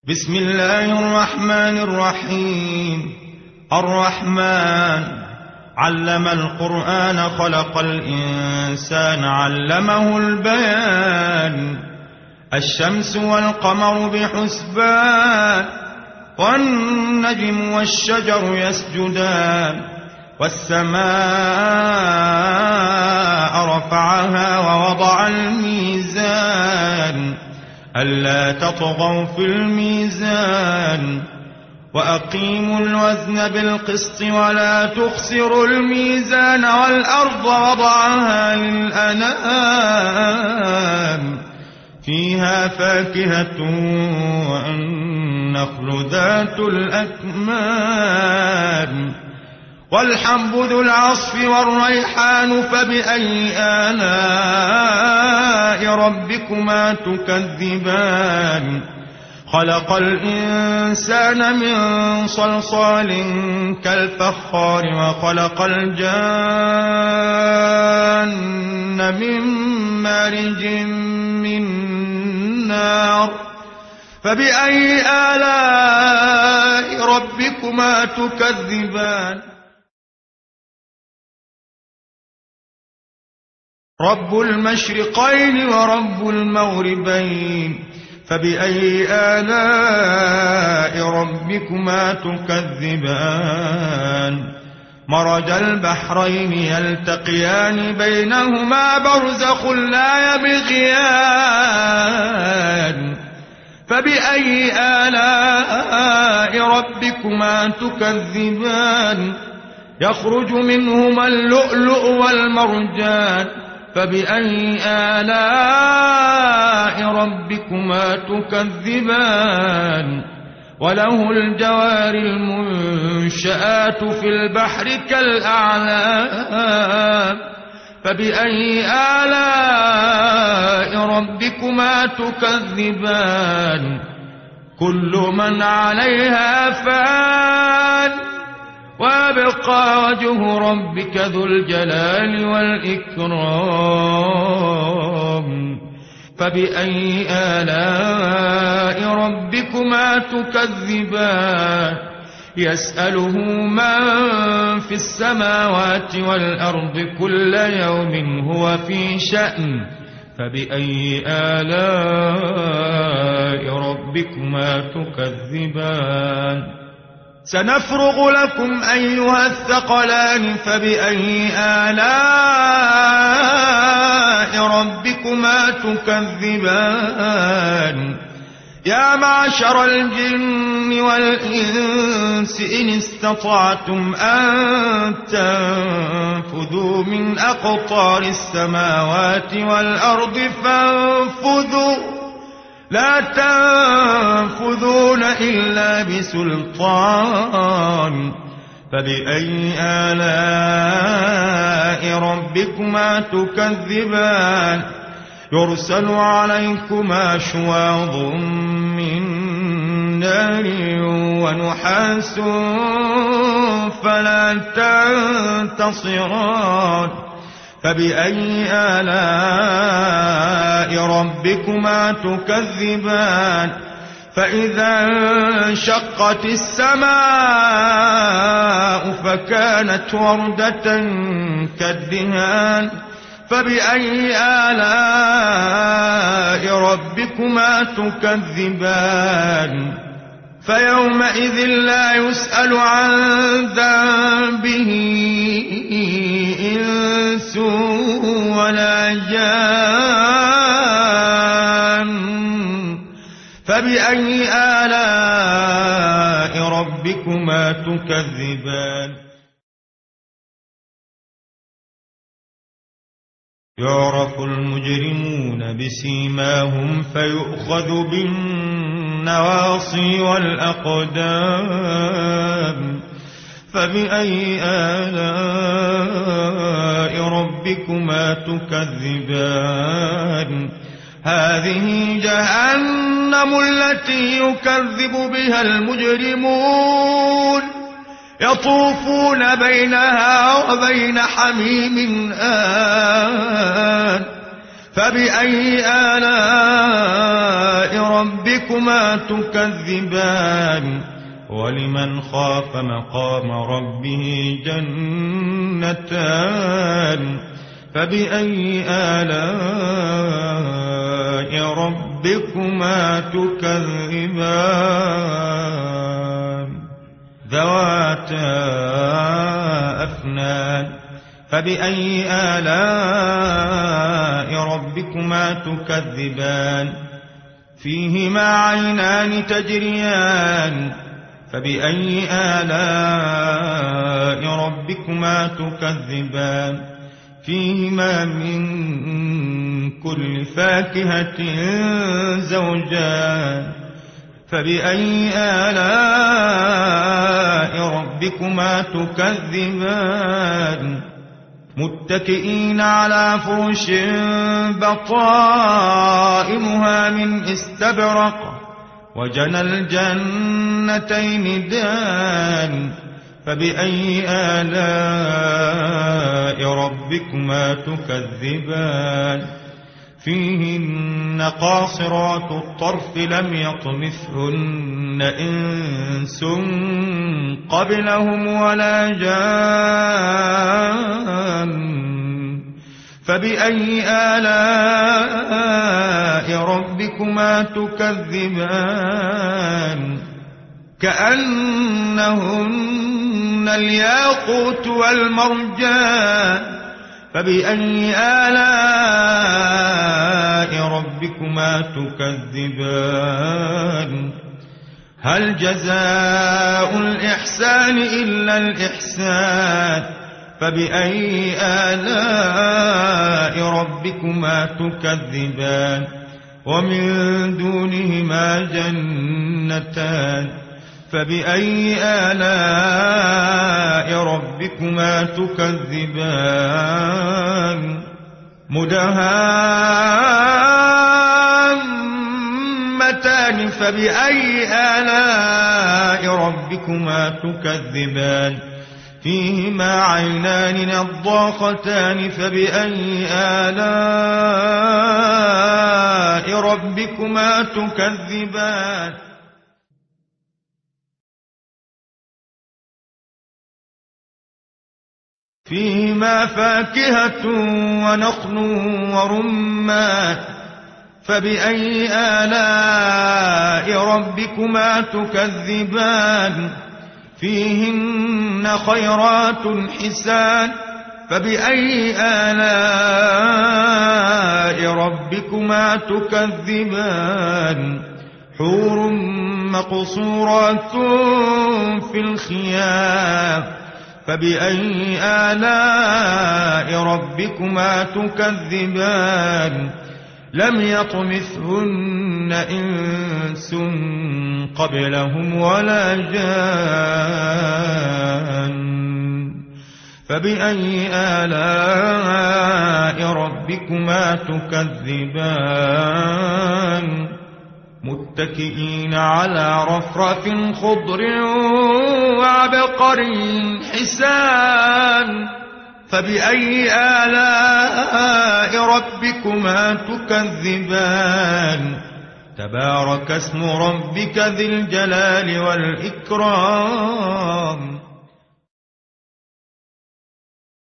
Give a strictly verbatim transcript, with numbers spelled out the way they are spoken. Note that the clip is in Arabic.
بسم الله الرحمن الرحيم. الرحمن علم القرآن خلق الإنسان علمه البيان. الشمس والقمر بحسبان والنجم والشجر يسجدان والسماء رفعها ووضع الميزان ألا تطغوا في الميزان وأقيموا الوزن بالقسط ولا تخسروا الميزان والأرض وضعها للأنام فيها فاكهة والنخل ذات الأكمام والحب ذو العصف والريحان فبأي آلاء ربكما تكذبان. خلق الإنسان من صلصال كالفخار وخلق الجان من مارج من نار فبأي آلاء ربكما تكذبان. رب المشرقين ورب المغربين فبأي آلاء ربكما تكذبان. مرج البحرين يلتقيان بينهما برزخ لا يبغيان فبأي آلاء ربكما تكذبان. يخرج منهما اللؤلؤ والمرجان فبأي آلاء ربكما تكذبان. وله الجوار المنشآت في البحر كالأعلام فبأي آلاء ربكما تكذبان. كل من عليها فان ويبقى وجه ربك ذو الجلال والإكرام فبأي آلاء ربكما تكذبان. يسأله من في السماوات والأرض كل يوم هو في شأن فبأي آلاء ربكما تكذبان. سنفرغ لكم أيها الثقلان فبأي آلاء ربكما تكذبان. يا معشر الجن والإنس إن استطعتم أن تنفذوا من أقطار السماوات والأرض فانفذوا لا تنفذون إلا بسلطان فبأي آلاء ربكما تكذبان. يرسل عليكما شواظ من نار ونحاس فلا تنتصران فبأي آلاء ربكما تكذبان. فإذا انشقت السماء فكانت وردة كالدهان فبأي آلاء ربكما تكذبان. فيومئذ لا يسأل عن ذنبه إنس ولا جان فبأي آلاء ربكما تكذبان. يعرف المجرمون بسيماهم فيؤخذ بالنواصي والأقدام فبأي آلاء ربكما تكذبان. هذه جهنم التي يكذب بها المجرمون يطوفون بينها وبين حميم آن فبأي آلاء ربكما تكذبان ولمن خاف مقام ربه جنتان فبأي آلاء ربكما تكذبان ذواتا أفنان فبأي آلاء ربكما تكذبان فيهما عينان تجريان فبأي آلاء ربكما تكذبان فيهما من كل فاكهة زوجان فبأي آلاء ربكما تكذبان متكئين على فرش بطائنها من استبرق وجنى الجنتين دان فبأي آلاء ربكما تكذبان فيهن قاصرات الطرف لم يطمثهن إنس قبلهم ولا جان فبأي آلاء ربكما تكذبان كأنهن الياقوت والمرجان فبأي آلاء ربكما تكذبان هل جزاء الإحسان إلا الإحسان فبأي آلاء ربكما تكذبان ومن دونهما جنتان فبأي آلاء ربكما تكذبان مدهامتان فبأي آلاء ربكما تكذبان فيهما عينان نضاختان فبأي آلاء ربكما تكذبان فيهما فاكهة ونخل ورمان فبأي آلاء ربكما تكذبان فيهن خيرات حسان فبأي آلاء ربكما تكذبان حور مقصورات في الخيام فبأي آلاء ربكما تكذبان لم يطمثهن إنس قبلهم ولا جان فبأي آلاء ربكما تكذبان متكئين على رفرف خضر وعبقري حسان فبأي آلاء ربكما تكذبان تبارك اسم ربك ذي الجلال والإكرام